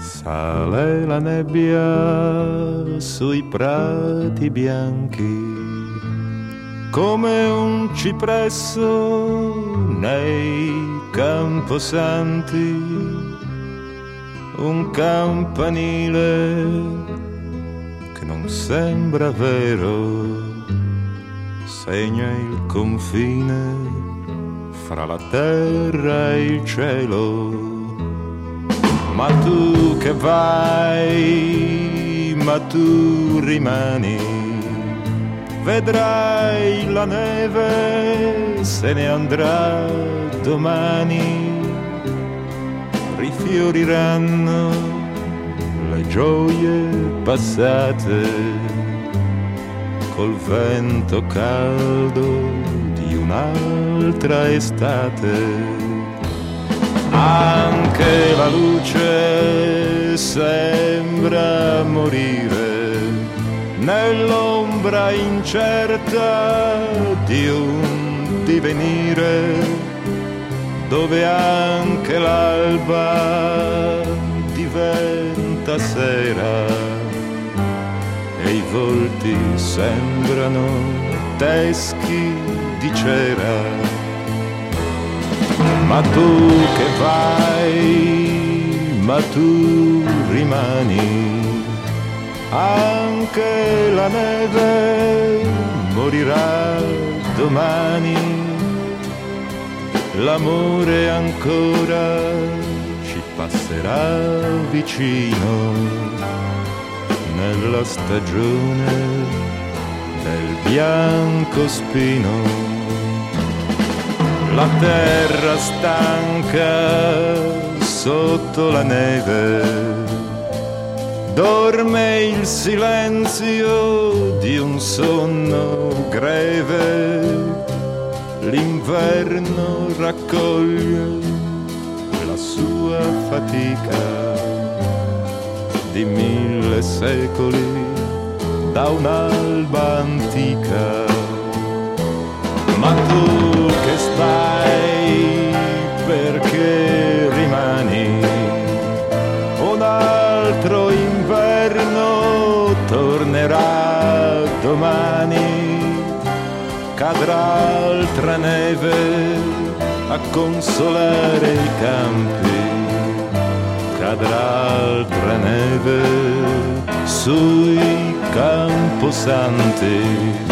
Sale la nebbia sui prati bianchi, come un cipresso nei camposanti, un campanile che non sembra vero, segna il confine fra la terra e il cielo. Ma tu che vai, ma tu rimani, vedrai la neve se ne andrà domani, rifioriranno le gioie passate col vento caldo di un'altra estate. Anche la luce sembra morire nell'ombra incerta di un divenire, dove anche l'alba diventa sera e i volti sembrano teschi di cera. Ma tu che vai, ma tu rimani, anche la neve morirà domani, l'amore ancora ci passerà vicino nella stagione del bianco spino. La terra stanca sotto la neve, dorme il silenzio di un sonno greve, l'inverno raccoglie la sua fatica di 1000 secoli da un'alba antica. Ma tu che stai, perché rimani? Un altro inverno tornerà domani, cadrà altra neve a consolare i campi, cadrà altra neve sui camposanti.